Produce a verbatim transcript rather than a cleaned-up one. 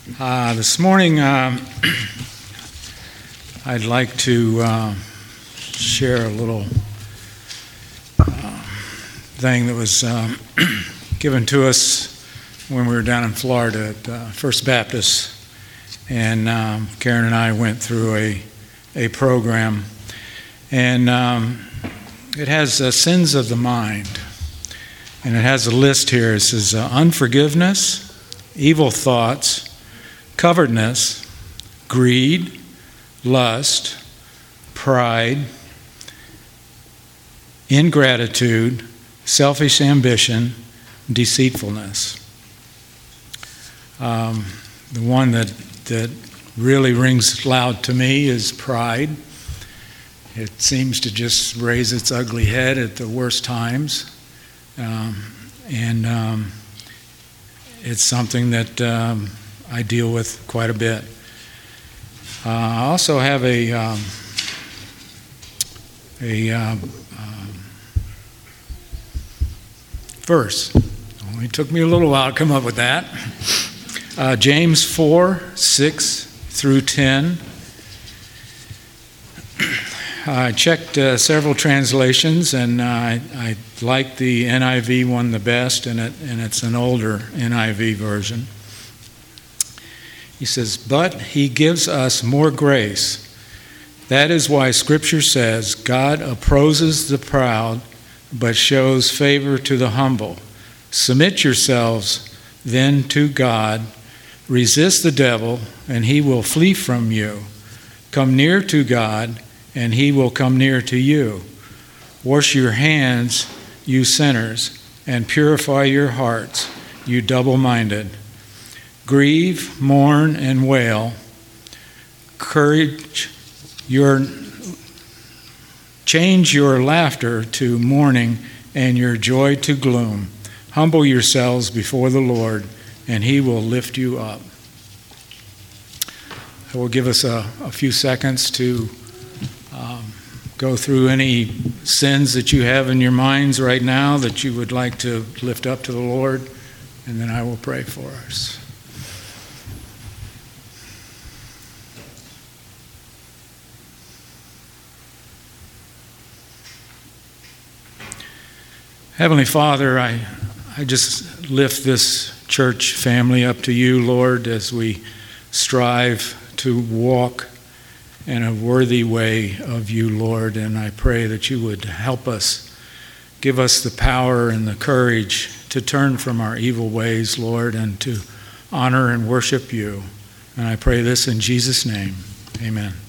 Uh, this morning, um, I'd like to uh, share a little uh, thing that was um, given to us when we were down in Florida at uh, First Baptist, and um, Karen and I went through a a program, and um, it has uh, sins of the mind, and it has a list here. It says uh, unforgiveness, evil thoughts, covetousness, greed, lust, pride, ingratitude, selfish ambition, deceitfulness. Um, the one that, that really rings loud to me is pride. It seems to just raise its ugly head at the worst times. Um, and um, it's something that um, I deal with quite a bit. Uh, I also have a um, a um, um, verse. It took me a little while to come up with that. Uh, James four, six through ten. I checked uh, several translations, and uh, I, I like the N I V one the best, and it and it's an older N I V version. He says, but he gives us more grace. That is why Scripture says, God opposes the proud, but shows favor to the humble. Submit yourselves then to God. Resist the devil, and he will flee from you. Come near to God, and he will come near to you. Wash your hands, you sinners, and purify your hearts, you double-minded. Grieve, mourn, and wail. Courage your change your laughter to mourning and your joy to gloom. Humble yourselves before the Lord, and he will lift you up. I will give us a, a few seconds to um, go through any sins that you have in your minds right now that you would like to lift up to the Lord, and then I will pray for us. Heavenly Father, I, I just lift this church family up to you, Lord, as we strive to walk in a worthy way of you, Lord. And I pray that you would help us, give us the power and the courage to turn from our evil ways, Lord, and to honor and worship you. And I pray this in Jesus' name. Amen.